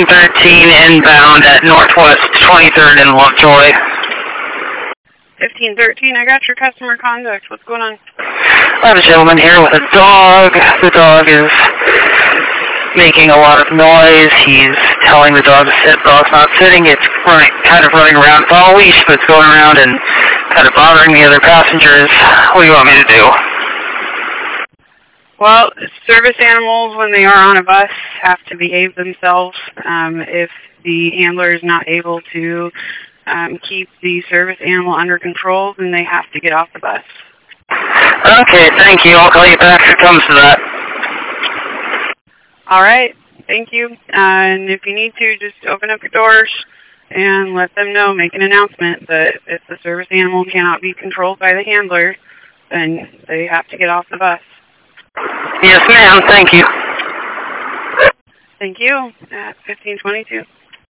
1513 inbound at Northwest 23rd in Lovejoy. 1513, I got your customer contact. What's going on? I have a gentleman here with a dog. The dog is making a lot of noise. He's telling the dog to sit. The dog's not sitting. It's kind of running around. It's on a leash, but it's going around and kind of bothering the other passengers. What do you want me to do? Well, service animals, when they are on a bus, have to behave themselves. If the handler is not able to keep the service animal under control, then they have to get off the bus. Okay, thank you. I'll call you back if it comes to that. All right, thank you. And if you need to, just open up your doors and let them know, make an announcement that if the service animal cannot be controlled by the handler, then they have to get off the bus. Yes, ma'am. Thank you. Thank you. At 1522.